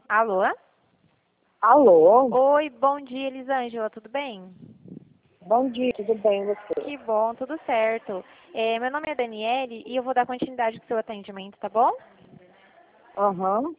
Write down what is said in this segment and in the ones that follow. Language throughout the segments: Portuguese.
Alô? Alô? Oi, bom dia, Elisângela, tudo bem? Bom dia, tudo bem você? Que bom, tudo certo. Meu nome é Daniele e eu vou dar continuidade com o seu atendimento, tá bom? Aham.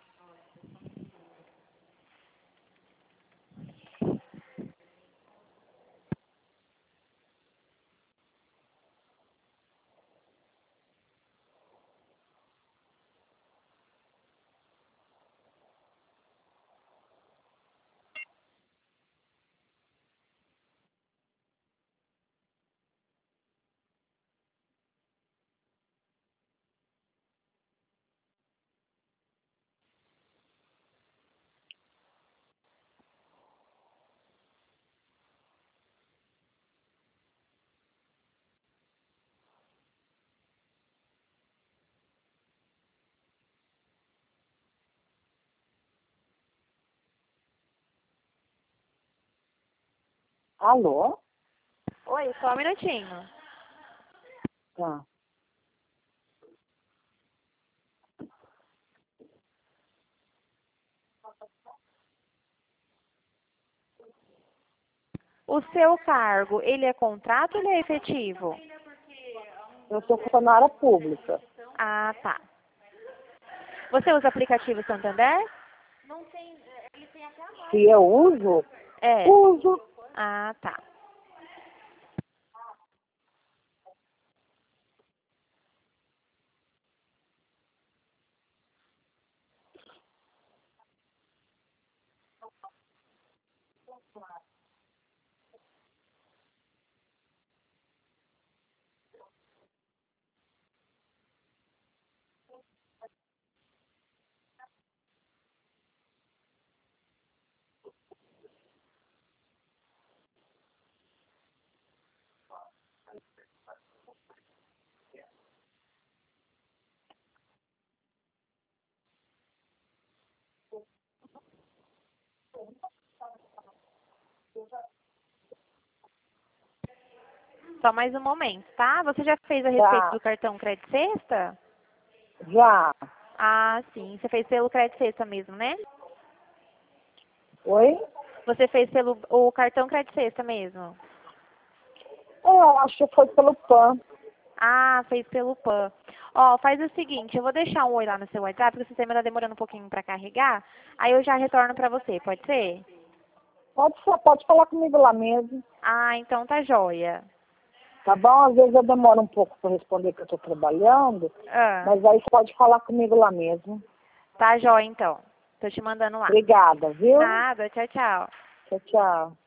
Alô? Oi, só um minutinho. Tá. O seu cargo, ele é contrato ou ele é efetivo? Eu sou funcionária pública. Ah, tá. Você usa aplicativo Santander? Se eu uso, É. uso. Ah, tá. Só mais um momento, tá? Você já fez a respeito Tá. do cartão Crédito Sexta? Já. Ah, sim. Você fez pelo Crédito Sexta mesmo, né? Oi? Você fez pelo o cartão Crédito Sexta mesmo? Eu acho que foi pelo PAN. Ah, fez pelo PAN. Ó, faz o seguinte, eu vou deixar um oi lá no seu WhatsApp, porque o sistema tá demorando um pouquinho pra carregar. Aí eu já retorno pra você, pode ser? Pode ser, pode falar comigo lá mesmo. Ah, então tá joia. Tá bom? Às vezes eu demoro um pouco para responder que eu estou trabalhando, Ah, mas aí você pode falar comigo lá mesmo. tá joia então. Tô te mandando lá. Obrigada, viu? Nada, tchau, tchau. Tchau, tchau.